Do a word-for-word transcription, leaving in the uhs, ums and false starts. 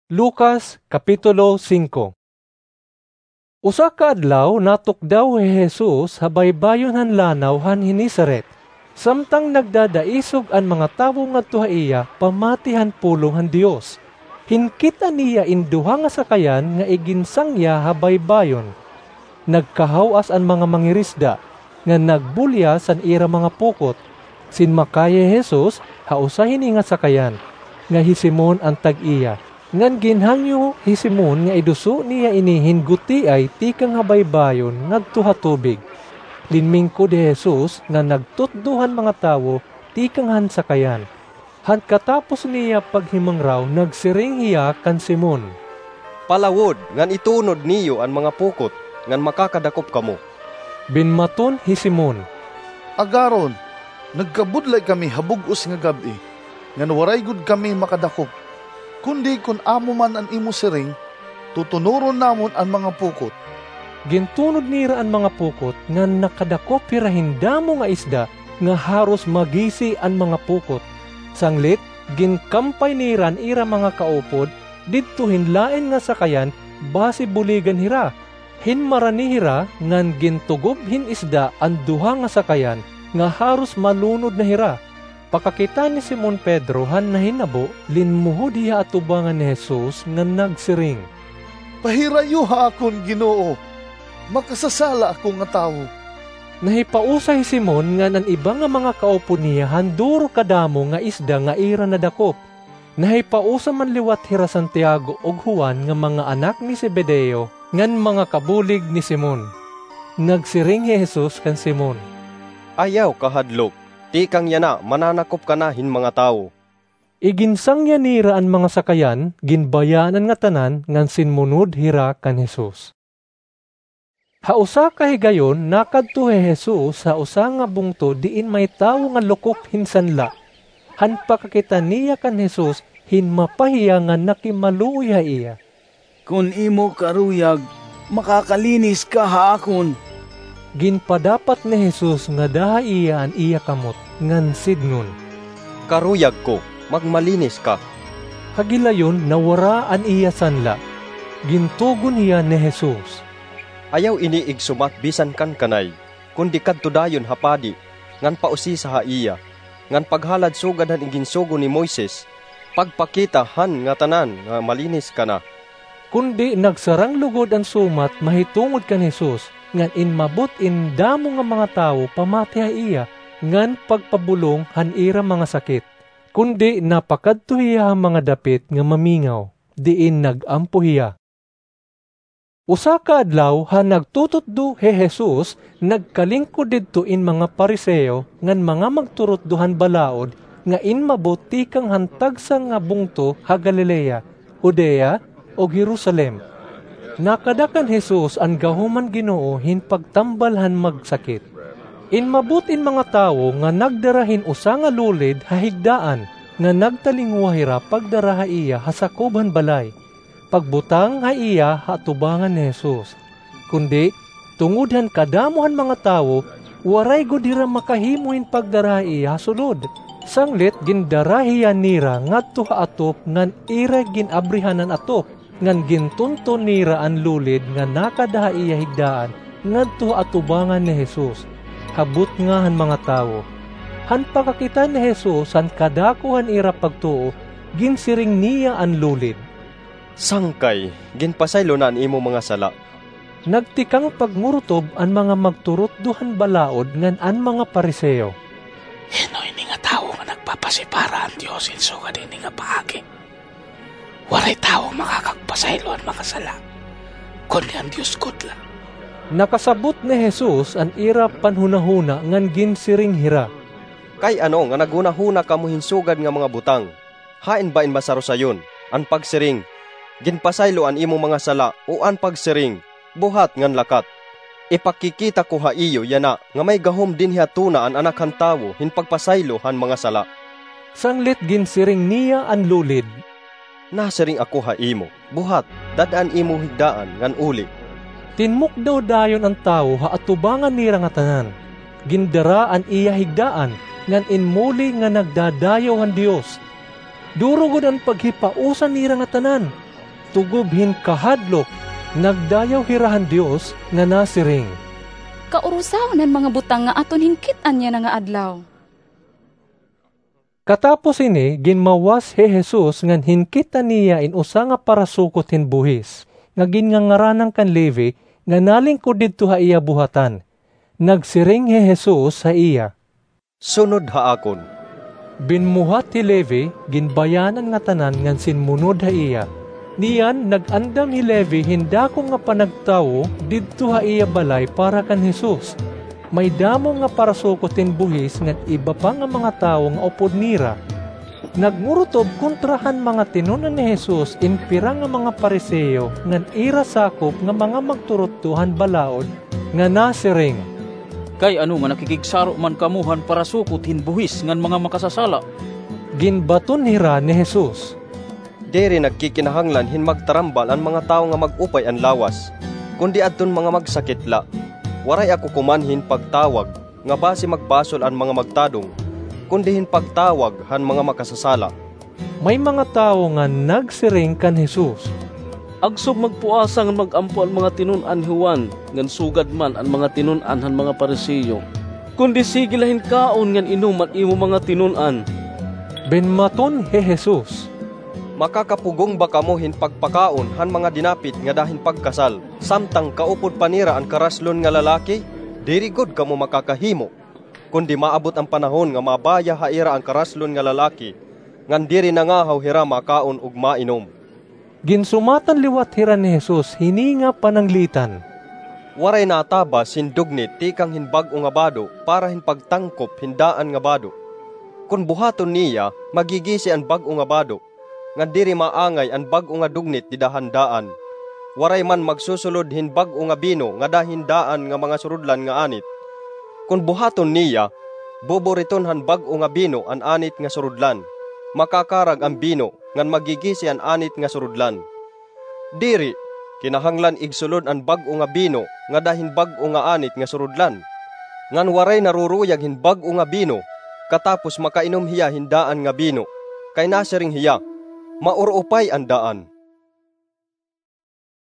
Lucas Kapitulo five. Usa ka adlaw natukdaw ni Jesus habaybayon han lanaw han Hinisaret. Samtang nagdadaisog an mga tawo ngadto iya pamati han pulong han Dios. Hinkita niya induha nga sakayan nga iginsangya habaybayon. Nagkahawas an mga mangirisda nga nagbulya san ira mga pukot. Sinmakaya Jesus hausahin nga sakayan nga hisimon ang tag-iya. Ngan ginhangyo hi Simon nga iduso niya inihin guti ay tikang habaybayon ngadto ha tubig. Linmingkod ni Jesus nga nagtutduhan mga tawo tikang han sakayan. Han katapos niya paghimang raw nagsiring hiya kan Simon. Palawod ngan itunod niyo ang mga pukot ngan makakadakop kamo. Binmaton hi Simon. Agaron, nagkabudlay kami habug-os nga gabi, ngan waray gud kami makadakop. Kundi kun amo man ang imo siring, tutunuron namon ang mga pukot. Gintunod nira ang mga pukot nga nakadakop hirahindamo nga isda nga haros magisi ang mga pukot. Sanglit, ginkampay nira ang ira mga kaupod, didto hinlain nga sakayan, base buligan hira. Hinmarani hira ngan gintugob hin isda ang duha nga sakayan nga haros malunod na hira. Pakakita ni Simon Pedro han nahinabo, linmuhod hiya atubangan ni Jesus nga nagsiring. Pahirayo ha akon Ginoo, makasasala ako nga tawo. Nahipausay Simon nga nan iba nga mga kaupo niya handuro kadamo nga isda nga ira na dakop. Nahipausa man liwat hira Santiago ug Juan nga mga anak ni Zebedeo ngan mga kabulig ni Simon. Nagsiring ni Jesus kan Simon. Ayaw kahadlok. Tikang yana, mananakop ka na hin mga tao. Iginsang yanira ang mga sakayan, ginbayanan nga tanan, ngan sinmunod hira kan Jesus. Hausa kahigayon, nakadto he Jesus sa usa nga bungto diin may tawo nga lukok hinsanla. Han pakakita niya kan Jesus, hin mapahiya nga nakimaluya iya. Kun imo karuyag, makakalinis ka haakon. Ginpadapat ni Jesus nga daha iya an iya kamot, ngan sidngon. Karuyag ko, magmalinis ka. Hagilayon nawara an iya sanla. Gintugon hiya ni Jesus. Ayaw iniig sumat bisan kan kanay, kundi kadto dayon hapadi, ngan pausi sa haiya, ngan paghalad sugad han iginsugo ni Moises, pagpakita han nga tanan nga malinis ka na. Kundi nagsarang lugod ang sumat mahitungod kan Jesus, ngan inmabot in damo nga mga tawo pamati iya, ngan pagpabulong han ira mga sakit. Kundi napakadto hiya ang mga dapit nga mamingaw, diin nagampo hiya. Usa ka adlaw han nagtututdo he Jesus, nagkalingkod didto in mga Pariseo ngan mga magturotduhan balaod nga inmabot tikang hantag sa nga bungto ha Galilea, Judea o Jerusalem. Nakadakan Jesus ang gahuman Ginoo hin pagtambalhan magsakit. Inmabot in mga tawo nga nagdarahin usa nga lulid hahigdaan nga nagtalingwa hira pagdara iya hasakuban balay. Pagbutang ha iya hatubangan ni Jesus. Kundi tungudhan kadamuhan mga tawo waray gud hira makahimo hin pagdara iya sulod. Sanglit gindarahiya nira ngadto ha atop ngan ira ginabrihanan atop. Ngan gintunton nira ang lulid nga nakadaha iya higdaan ngadto atubangan ni Jesus. Habut nga han mga tawo. Han pakakita ni Jesus han kadakuhan ira pagtuo, ginsiring niya ang lulid. Sangkay, ginpasaylo na ang imo mga sala. Nagtikang pagmurutob ang mga magturot duhan balaod ngan an mga Pariseo. Hinoy ni nga tawo nga nagpapasipara ang Diyos insugad ini nga paagi. Waray tao makakagpasaylo ang mga sala, kundi ang Diyos kudla. Nakasabot ni Jesus ang ira panhunahuna ngan ginsiring hira. Kay ano nga nagunahuna kamo hinsugad nga mga butang, hain ba in masaro sayon, ang pagsiring, ginpasaylo an imo mga sala o an pagsiring, buhat ngan lakat. Ipakikita ko ha iyo yana nga may gahom din hiatuna an anak han tawo hin pagpasaylo han mga sala. Sanglit ginsiring niya ang lulid. Nasiring ako ha imo, buhat, dadaan imo higdaan ngan uli. Tinmukdaw dayon ang tao ha atubangan nira nga tanan. Gindaraan iya higdaan, ngan inmuli nga nagdadayaw han Dios. Durugod ang paghipausan nira nga tanan, tugubhin kahadlok, nagdayaw hirahan Dios nga nasiring. Kaurusaw nan mga butang nga aton hingkit-an niya na nga adlaw. Katapos ini, ginmawas he Jesus ngan hinkitan niya in usa nga parasukot hin buhis, nga gingangaranang kan Levi, nga nalingkod didto ha iya buhatan. Nagsiring he Jesus sa iya, "Sunod ha akon." Binmuhat ti Levi, ginbayanan nga tanan ngan sinmunod ha iya. Niyan nagandam hi Levi hindako nga panagtawo didto ha iya balay para kan Jesus. May damo nga parasukotin buhis ngan iba pa nga mga tawo nga upod nira. Nagmurutob kontrahan mga tinunan ni Jesus in pira nga mga Pariseo ngan ira sakop nga mga magturot-tuhan balaod nga nasiring, "Kay ano nga nakikigsaro man kamuhan para sukutin buhis ngan mga makasasala?" Ginbaton hira ni Jesus, Diri nagkikinahanglan hin magtarambal ang mga tao nga mag-upay ang lawas, kundi adton mga magsakitla. Waray ako kumanhin pagtawag, nga base magbasol ang mga magtadong, kundi hin pagtawag han mga makasasala. May mga tao nga nagsiring kan Jesus, "Agsog magpuasa nga magampo ang mga tinun-an Juan, ngan sugad man ang mga tinun-an han mga Pariseo. Kundi sige lahin kaon ngan inuman imo mga tinun-an." Binmaton he Jesus, Makakapugong ba kamo hin pagpakaon han mga dinapit nga dahin pagkasal, samtang kaupod panira ang karaslon nga lalaki? Diri gud kamo makakahimo. Kundi maabot ang panahon nga mabaya haira ang karaslon nga lalaki, ngan diri nangahaw hira makaon ug mainom. Ginsumatan liwat hira ni Jesus hininga pananglitan. Waray nataba sindugnit tikang hinbag-o nga bado para hin pagtangkop hindaan nga bado. Kun buhaton niya, magigisi ang bag-o nga bado, nga diri maangay ang bag-o nga dugnit di dahandaan. Waray man magsusulod hin bag-o nga bino nga dahindaan nga mga surudlan nga anit. Kun buhaton niya, boboriton han bag-o nga bino an anit nga surudlan. Makakarag ang bino ngan magigisi an anit nga surudlan. Diri, kinahanglan igsulod ang bag-o nga bino nga dahin bag-o nga anit nga surudlan. Ngan waray naruruyag hin bag-o nga bino, katapos makainom hiya hindaan nga bino, kay nasiring hiya, mauropay ang daan.